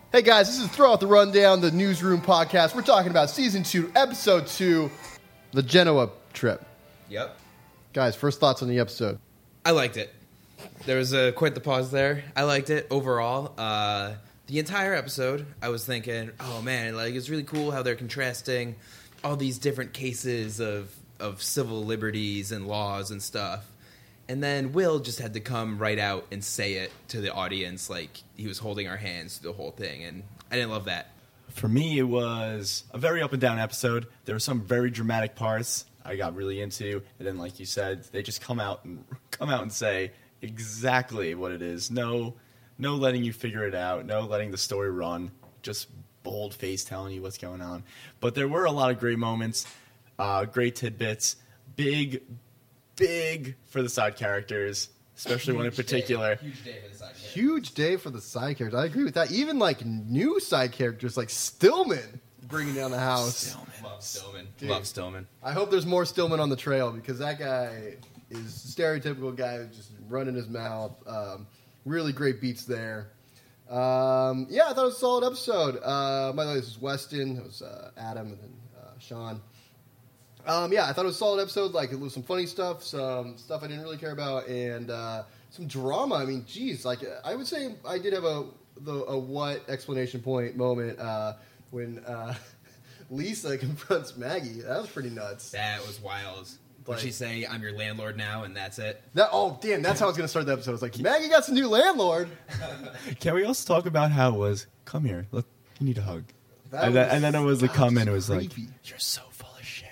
Hey guys, this is Throw Out the Rundown, the Newsroom podcast. We're talking about Season 2, Episode 2, the Genoa trip. Yep. Guys, first thoughts on the episode. I liked it. There was quite the pause there. I liked it overall. The entire episode, I was thinking, oh man, like it's really cool how they're contrasting all these different cases of civil liberties and laws and stuff. And then Will just had to come right out and say it to the audience like he was holding our hands through the whole thing, and I didn't love that. For me, it was a very up and down episode. There were some very dramatic parts I got really into, and then, like you said, they just come out and say exactly what it is. No letting you figure it out. No letting the story run. Just bold face telling you what's going on. But there were a lot of great moments, great tidbits, big for the side characters, especially one in particular. Huge day for the side characters. Huge day for the side characters. I agree with that. Even like new side characters like Stillman bringing down the house. Love Stillman. Dude. Love Stillman. I hope there's more Stillman on the trail because that guy is stereotypical guy who's just running his mouth. Really great beats there. I thought it was a solid episode. By the way, this was Weston. It was Adam and then Sean. I thought it was a solid episode. Like, it was some funny stuff, some stuff I didn't really care about, and some drama. I mean, geez, like, I would say I did have a what explanation point moment when Lisa confronts Maggie. That was pretty nuts. That was wild. Would Like- she say, I'm your landlord now, and that's it? That's how I was going to start the episode. I was like, Maggie got some new landlord. Can we also talk about how it was, come here, look, you need a hug. That And then it was the comment, it was creepy. like, you're so full of shit.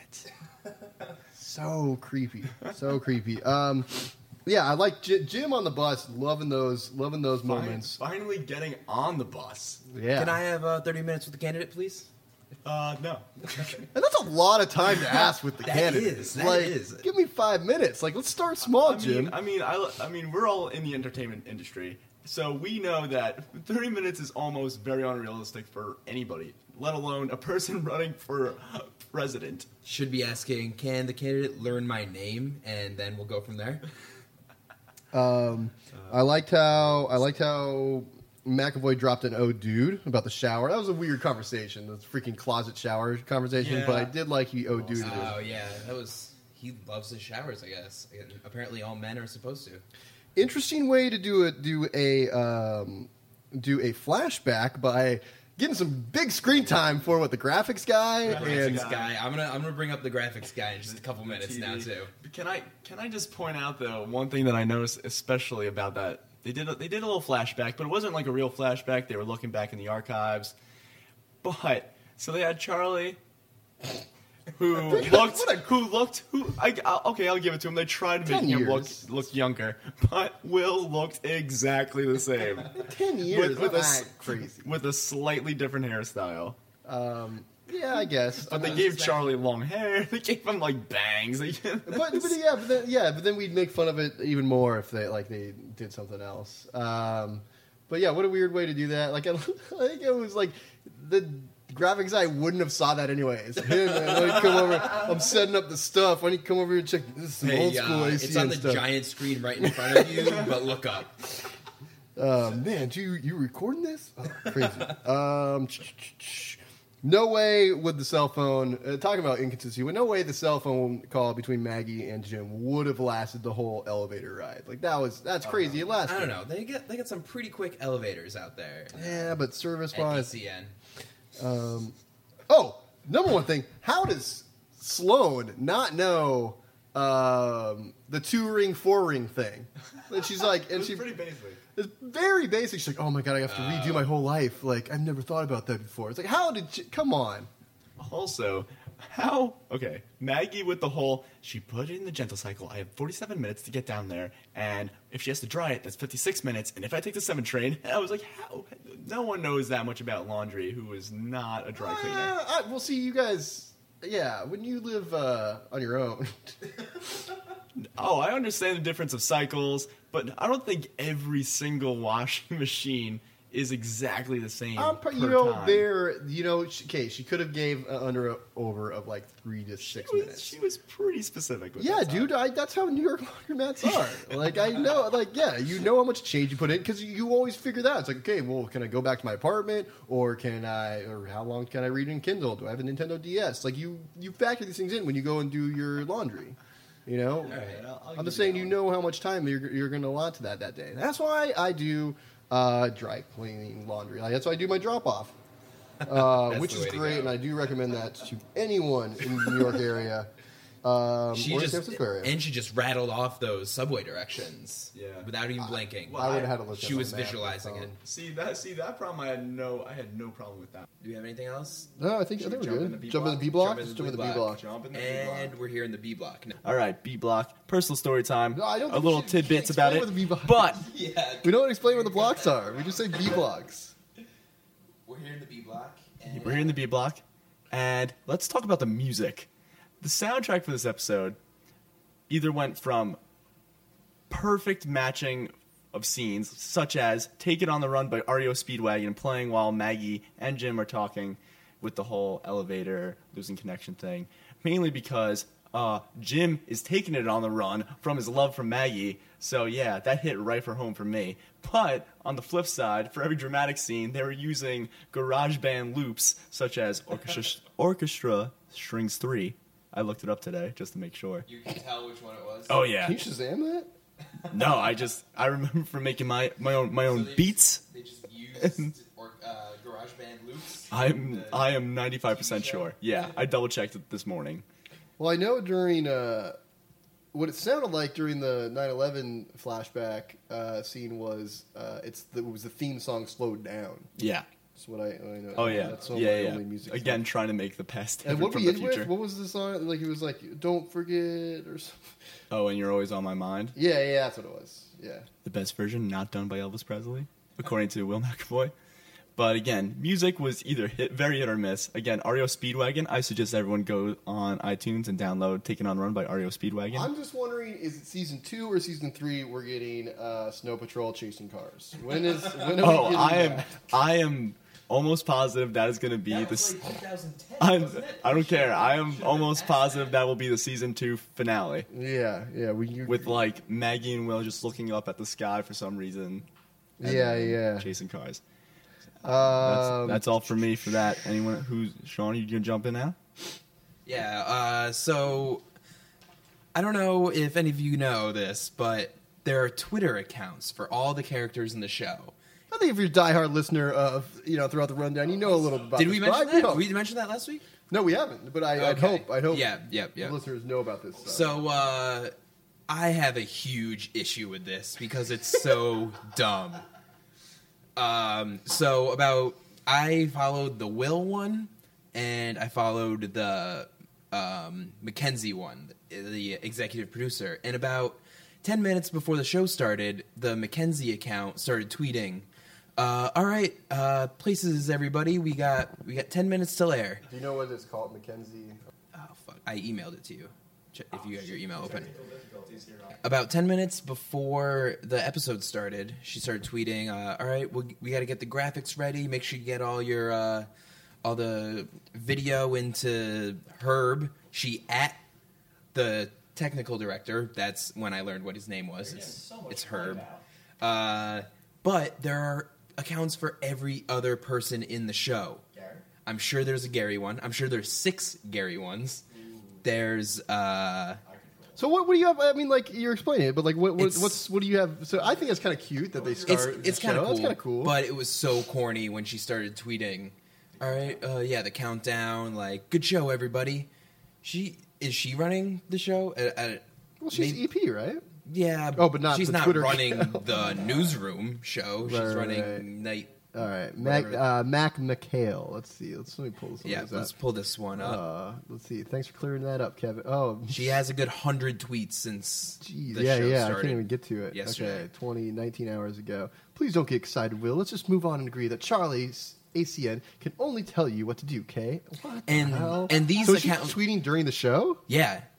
So creepy. So creepy. I like Jim on the bus, loving those moments. Finally getting on the bus. Yeah. Can I have 30 minutes with the candidate, please? No. And that's a lot of time to ask with the That candidate. is, that like, is. give me 5 minutes. Like, let's start small, Jim. I mean, we're all in the entertainment industry, so we know that 30 minutes is almost very unrealistic for anybody, let alone a person running for president. Should be asking, can the candidate learn my name, and then we'll go from there? I liked how McAvoy dropped an "oh dude" about the shower. That was a weird conversation, the freaking closet shower conversation. Yeah. But I did like he "oh dude." Oh, yeah. He loves his showers, I guess. And apparently all men are supposed to. Interesting way to do a flashback by getting some big screen time for the graphics guy Graphics guy. I'm gonna bring up the graphics guy in just a couple minutes TV. now, too. Can I just point out though one thing that I noticed especially about that they did a little flashback, but it wasn't like a real flashback. They were looking back in the archives, but so they had Charlie. I'll give it to him. They tried 10 making him years. look younger, but Will looked exactly the same 10 years. with That's crazy. with a slightly different hairstyle. Yeah, I guess. But they gave Charlie long hair. They gave him like bangs. But then we'd make fun of it even more if they did something else. But yeah, what a weird way to do that. Like I think it was like the graphics guy wouldn't have saw that anyways. Hey man, why don't you come over? I'm setting up the stuff. Why don't you come over here and check this is some old school ACN it's on the stuff. giant screen right in front of you, but look up. Man, you recording this? Oh, crazy. No way would the cell phone, talking about inconsistency, no way the cell phone call between Maggie and Jim would have lasted the whole elevator ride. Like, that's crazy. It lasted. I don't know. They got some pretty quick elevators out there. Yeah, but At service-wise. ECN. Number one thing, how does Sloan not know the 2-ring, 4-ring thing? And she's like, and It's pretty basic. it's very basic. She's like, oh my God, I have to redo my whole life. Like, I've never thought about that before. It's like, come on. Also, Maggie with the whole, she put it in the gentle cycle. I have 47 minutes to get down there, and if she has to dry it, that's 56 minutes. And if I take the 7 train, I was like, how? No one knows that much about laundry who is not a dry cleaner. Well, see, you guys, yeah, when you live on your own. Oh, I understand the difference of cycles, but I don't think every single washing machine is exactly the same. You per know, time. she could have gave over of like 3 to 6 She minutes. was pretty specific with Yeah, that time. dude, that's how New York laundromats are. Like, I know, like, yeah, you know how much change you put in because you always figure that out. It's like, okay, well, can I go back to my apartment, or how long can I read in Kindle? Do I have a Nintendo DS? Like, you factor these things in when you go and do your laundry. You know, I'm just saying, you know how much time you're going to allot to that day. That's why I do dry cleaning laundry. Like, that's why I do my drop off, which the is way to great, go. and I do recommend that to anyone in the New York area. Or San Francisco area. And she just rattled off those subway directions without even blinking. I would have had to look. She at was my map visualizing on my it. phone. See that problem. I had no problem with that. Do we have anything else? No, I think Should we're we jump in good. the B Jump in the block? B block. Jump in Let's the jump in the B B block. Jump in the B block. And we're here in the B block. No. All right, B block. Personal story time. No, I don't a think little we should tidbits about explain it. what the B block But is. Yeah. We don't explain what the blocks are. We just say B blocks. We're here in the B block. And we're here in the B block, and let's talk about the music. The soundtrack for this episode either went from perfect matching of scenes, such as "Take It on the Run" by REO Speedwagon playing while Maggie and Jim are talking, with the whole elevator losing connection thing, mainly because Jim is taking it on the run from his love for Maggie. So yeah, that hit right for home for me. But on the flip side, for every dramatic scene, they were using GarageBand loops such as Orchestra Strings 3. I looked it up today just to make sure. You can tell which one it was. Oh yeah. Can you Shazam that? No, I remember from making my own So beats. They just used GarageBand loops. I am 95% sure. Yeah, I double checked it this morning. Well, I know during what it sounded like during the 9/11 flashback scene was it was the theme song slowed down. Yeah. That's what I know. Oh yeah. That's all Yeah, my yeah. only music. Again, trying to make the past and different what from we the end with? future. What was the song? Like it was like "Don't Forget" or something. Oh, and you're always on my mind. Yeah, that's what it was. Yeah. The best version, not done by Elvis Presley, according to Will McAvoy. But again, music was either very hit or miss. Again, REO Speedwagon. I suggest everyone go on iTunes and download "Taken on Run" by REO Speedwagon. I'm just wondering, is it season 2 or season 3? We're getting Snow Patrol chasing cars. When are we getting that? I am almost positive that is going to be That this. was like 2010, I wasn't it? don't care. I am almost positive that will be the season 2 finale Yeah. with like Maggie and Will just looking up at the sky for some reason. and Yeah. chasing cars. That's That's all for me for that. Anyone who's Sean, you gonna jump in now? Yeah, so I don't know if any of you know this, but there are Twitter accounts for all the characters in the show. I think if you're a diehard listener of throughout the rundown, you know a little about. Did we this, but mention I that? hope. We mentioned that last week? No, we haven't. But I'd Okay. hope. Yeah. The listeners know about this stuff. So I have a huge issue with this because it's so dumb. I followed the Will one, and I followed the Mackenzie one, the executive producer. And about 10 minutes before the show started, the Mackenzie account started tweeting, all right, places, everybody. We got 10 minutes till air. do you know what it's called, Mackenzie? Oh, fuck. I emailed it to you, if you have your email open. About 10 minutes before the episode started, she started tweeting, all right, we got to get the graphics ready. Make sure you get all your all the video into Herb. She at the technical director. That's when I learned what his name was. It's Herb. But there are accounts for every other person in the show. I'm sure there's a Gary one. I'm sure there's 6 Gary ones. There's So what do you have? I mean, like you're explaining it, but like what It's- do you have? So I think it's kind of cute that they start. it's kind of cool. That's kind of cool. But it was so corny when she started tweeting. All right, the countdown. Like, good show, everybody. Is she running the show? well, she's EP, right? Yeah. Oh, but not she's the not Twitter running account. the newsroom show. She's Right, running right. night. All right, Whatever. Mac McHale. Let's see. Let me pull this. Yeah, let's pull this one up. Let's see. Thanks for clearing that up, Kevin. Oh, She has a good 100 tweets since geez. the Yeah, show I started. can't even get to it. yesterday. Okay, 19 hours ago. Please don't get excited, Will. Let's just move on and agree that Charlie's ACN can only tell you what to do, Kay. What the And- hell? and these so she's account- tweeting during the show? Yeah.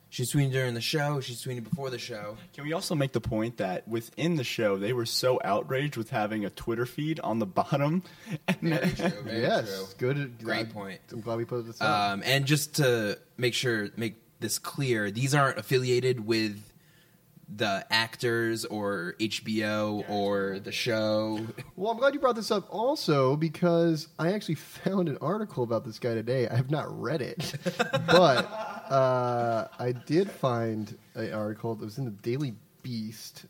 She's tweeting during the show. She's tweeting before the show. Can we also make the point that within the show, they were so outraged with having a Twitter feed on the bottom? Very true. Very Yes, true. good. Great point. I'm glad we put this out. And just to make this clear, these aren't affiliated with the actors or HBO or the show. Well, I'm glad you brought this up also because I actually found an article about this guy today. I have not read it, but I did find an article that was in the Daily Beast.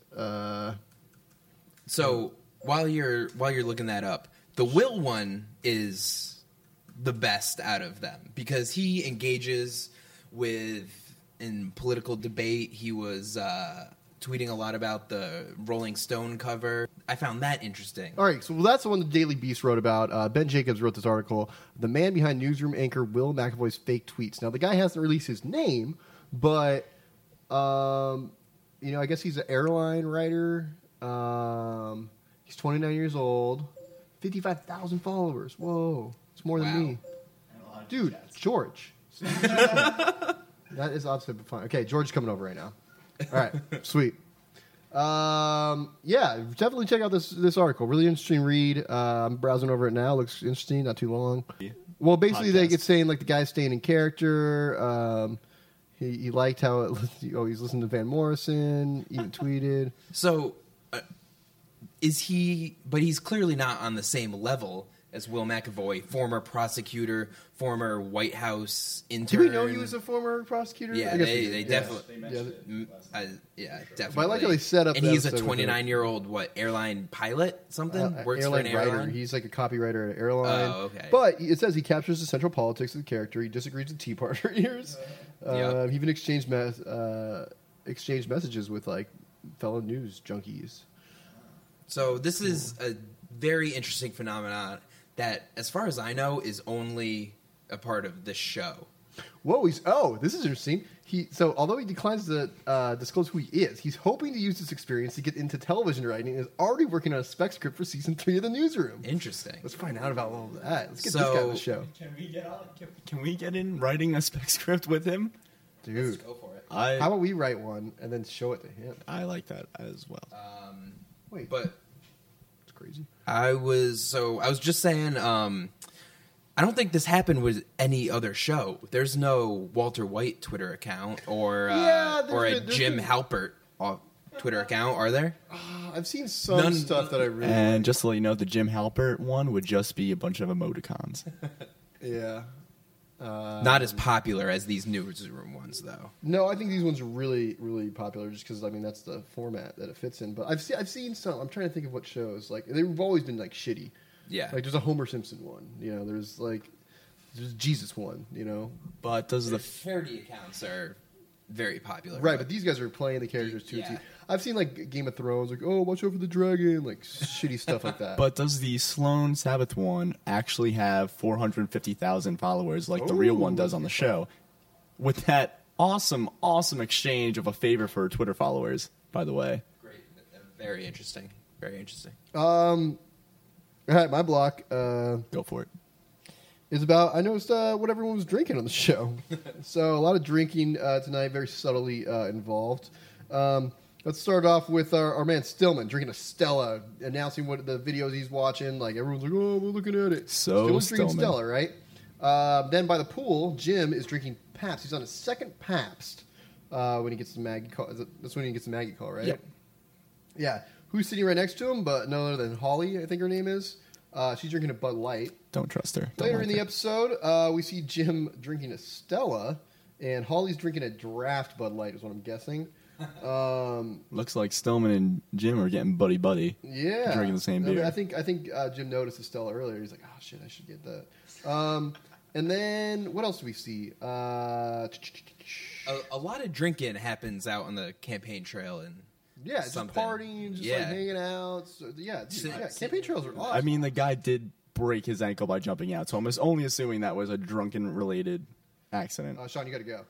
So while you're looking that up, the Will one is the best out of them because he engages in political debate. He was tweeting a lot about the Rolling Stone cover. I found that interesting. All right, so that's the one the Daily Beast wrote about. Ben Jacobs wrote this article, the man behind newsroom anchor Will McAvoy's fake tweets. Now, the guy hasn't released his name, but, I guess he's an airline writer. He's 29 years old, 55,000 followers. Whoa, it's more than me. Dude, George. That is opposite, but fine. Okay, George's coming over right now. All right, sweet. Definitely check out this article. Really interesting read. I'm browsing over it now. Looks interesting. Not too long. Well, basically, they get saying like the guy's staying in character. He liked how he's listening to Van Morrison. Even tweeted. So, is he? But he's clearly not on the same level as Will McAvoy, former prosecutor, former White House intern. Do we know he was a former prosecutor? Yeah, I guess they definitely. Definitely. But I like how they set up. And the he's a episode with 29-year-old airline pilot? Something works airline for an writer. airline. He's like a copywriter at an airline. Oh, okay. But it says he captures the central politics of the character. He disagrees with Tea Partiers. Yep. He even exchanged messages with like fellow news junkies. So this is a very interesting phenomenon that, as far as I know, is only a part of this show. Whoa, this is interesting. Although he declines to disclose who he is, he's hoping to use this experience to get into television writing and is already working on a spec script for season 3 of The Newsroom. Interesting. Let's find out about all of that. Let's get this guy on the show. Can we get in writing a spec script with him? Dude. Let's go for it. How about we write one and then show it to him? I like that as well. Wait, But it's crazy. I was just saying, I don't think this happened with any other show. There's no Walter White Twitter account or a Jim Halpert Twitter account, are there? I've seen some stuff that I really And just to let you know, the Jim Halpert one would just be a bunch of emoticons. yeah. Not as popular as these newsroom ones, though. No, I think these ones are really, really popular just because, that's the format that it fits in. But I've seen some. I'm trying to think of what shows. Like, they've always been, shitty. Yeah. Like, there's a Homer Simpson one. There's Jesus one, But does the Parody accounts are very popular. Right, but these guys are playing the characters, too. Yeah. I've seen, Game of Thrones, watch out for the dragon, shitty stuff like that. But does the Sloan Sabbath one actually have 450,000 followers like the real one does on the show? With that awesome exchange of a favor for Twitter followers, by the way. Great. Very interesting. Very interesting. All right, my block Go for it. is about, I noticed what everyone was drinking on the show. So a lot of drinking tonight, very subtly involved. Let's start off with our man Stillman drinking a Stella, announcing what the videos he's watching. Everyone's like, "Oh, we're looking at it." So Stillman's drinking Stillman. Stella, right? Then by the pool, Jim is drinking Pabst. He's on his second Pabst when he gets the Maggie call. That's when he gets the Maggie call, right? Yep. Yeah. Who's sitting right next to him? But no other than Holly, I think her name is. She's drinking a Bud Light. Don't trust her. Don't Later like in the her. episode, we see Jim drinking a Stella, and Holly's drinking a draft Bud Light, is what I'm guessing. Looks like Stillman and Jim are getting buddy. Yeah, Drinking the same beer. I think Jim noticed the Stella earlier. He's like, "Oh shit, I should get that." And then what else do we see? A lot of drinking happens out on the campaign trail, and Yeah, just something. partying, just Yeah. hanging out. So, campaign trails are awesome. I mean, the guy did break his ankle by jumping out, so I'm only assuming that was a drunken-related accident. Sean, you got to go.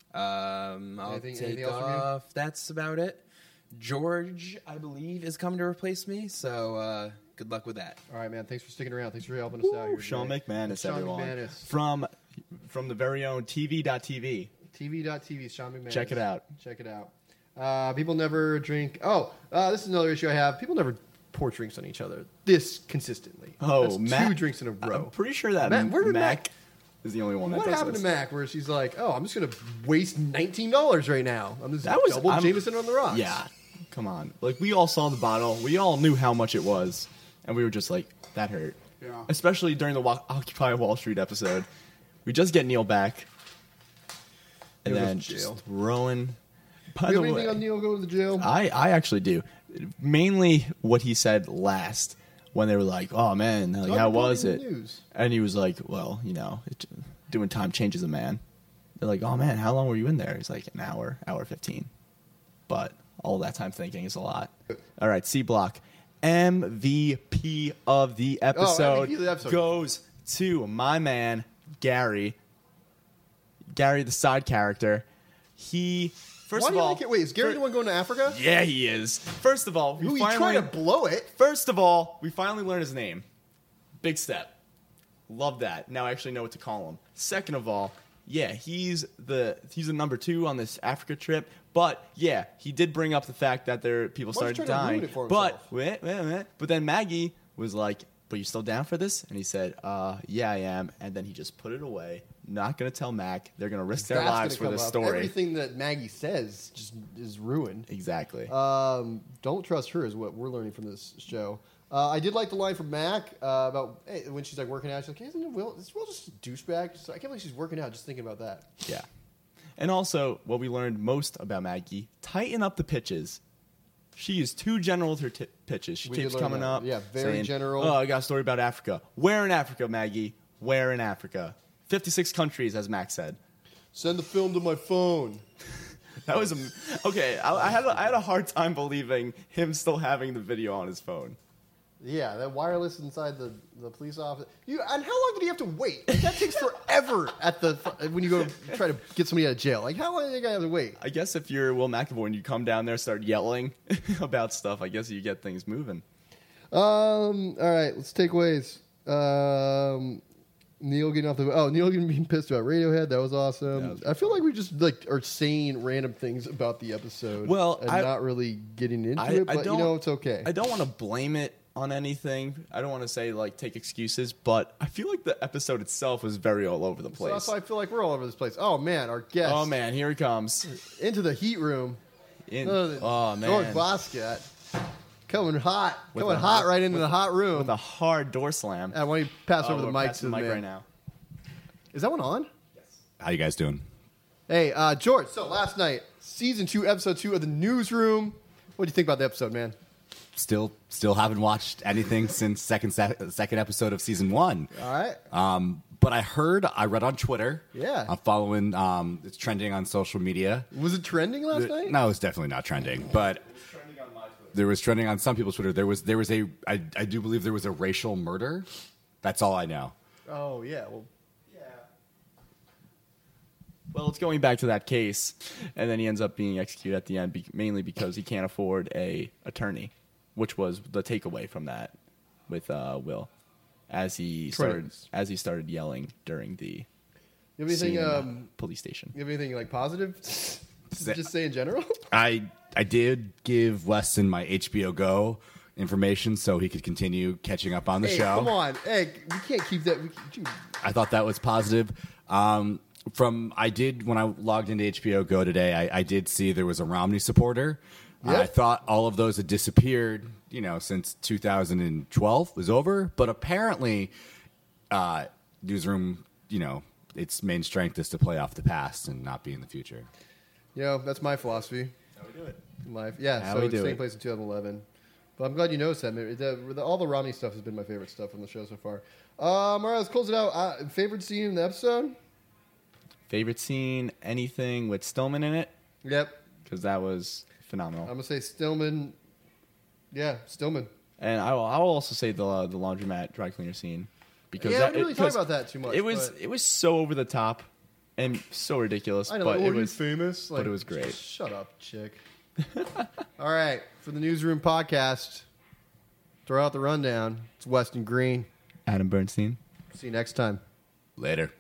I'll Anything take else from you? off. That's about it. George, I believe, is coming to replace me, so good luck with that. All right, man. Thanks for sticking around. Thanks for helping us out here. Sean today. McManus, Sean everyone. McManus. From the very own TV.tv. TV.tv, Sean McManus. Check it out. Check it out. People never drink. This is another issue I have. People never pour drinks on each other this consistently. Oh, That's 2 drinks in a row. I'm pretty sure that Where did Mac is the only one that What does happened this. to Mac where she's like, oh, I'm just going to waste $19 right now. I'm just double Jameson on the rocks. Yeah, come on. Like, we all saw the bottle. We all knew how much it was. And we were just like, that hurt. Yeah. Especially during the Occupy Wall Street episode. We just get Neil back. And Neil goes then to jail. just throwing... By Do you the have anything way, on Neil going to the jail? I actually do. Mainly what he said last when they were like, "Oh man, like, how was it?" News. And he was like, "Well, doing time changes a man." They're like, "Oh man, how long were you in there?" He's like, "An hour, hour 15." But all that time thinking is a lot. All right, C Block. MVP of the episode, MVP of the episode. goes to my man Gary. Gary, the side character. First Why of do you all, like it? Wait, is Gary the one going to Africa? yeah, he is. First of all, Who, you trying to blow it? we finally learned his name. Big step. Love that. Now I actually know what to call him. Second of all, yeah, he's the number 2 on this Africa trip. But yeah, he did bring up the fact that people Why is started he trying to ruin dying. it for But himself? but then Maggie was like, "But you still down for this?" And he said, "Yeah, I am." And then he just put it away. Not gonna tell Mac. They're gonna risk their That's lives gonna for this come up. story. Everything that Maggie says just is ruined. Exactly. Don't trust her is what we're learning from this show. I did like the line from Mac about when she's like working out. She's like, "Isn't Will? Is Will just a douchebag?" I can't believe she's working out just thinking about that. Yeah. And also, what we learned most about Maggie, tighten up the pitches. She is too general with her pitches. She We keeps did learn coming that. up. Yeah, very saying, general. "Oh, I got a story about Africa." Where in Africa, Maggie? Where in Africa? 56 countries, as Max said. Send the film to my phone. That was okay. I had a hard time believing him still having the video on his phone. Yeah, that wireless inside the police office. And how long did he have to wait? Like, that takes forever when you go to try to get somebody out of jail. Like, how long do you have to wait? I guess if you're Will McAvoy and you come down there and start yelling about stuff, I guess you get things moving. All right, let's take ways. Neil getting being pissed about Radiohead. That was awesome. I feel like we just are saying random things about the episode. Well, and not really getting into it. But it's okay. I don't want to blame it on anything. I don't want to say take excuses, but I feel like the episode itself was very all over the So place. that's why I feel like we're all over this place. Oh man, our guest. Oh man, here he comes. Into the heat room. Oh man, George Boscat coming hot right into the hot room. with a hard door slam. I want you to pass over the we're mic to passing the mic man. right now. Is that one on? How you guys doing? Hey, George. So last night, season 2, episode 2 of the Newsroom. What do you think about the episode, man? Still haven't watched anything since second episode of season 1. All right. But I read on Twitter. Yeah. I'm following. It's trending on social media. Was it trending last night? No, it's definitely not trending. But there was trending on some people's Twitter. There was I do believe there was a racial murder. That's all I know. Oh yeah. Well, it's going back to that case, and then he ends up being executed at the end, mainly because he can't afford a attorney, which was the takeaway from that with Will, as he started yelling during the You have anything? scene in the police station. You have anything like positive? Just say in general. I did give Weston my HBO Go information so he could continue catching up on the Hey, show. come on. Hey, we can't keep that. I thought that was positive. When I logged into HBO Go today, I did see there was a Romney supporter. Yep. I thought all of those had disappeared, since 2012 was over. But apparently, Newsroom, its main strength is to play off the past and not be in the future. That's my philosophy. How we do it? In life. Yeah, How so we it's do taking it. place in 2011. But I'm glad you noticed that. All the Romney stuff has been my favorite stuff from the show so far. All right, let's close it out. Favorite scene in the episode? Favorite scene? Anything with Stillman in it? Yep. Because that was phenomenal. I'm going to say Stillman. Yeah, Stillman. And I will also say the laundromat dry cleaner scene, because Yeah, I didn't really talk about that too much. It was so over the top and so ridiculous, I know, but oh, it you was famous. but it was great. Shut up, chick. All right, for the Newsroom podcast, throw out the rundown. It's Weston Green. Adam Bernstein. See you next time. Later.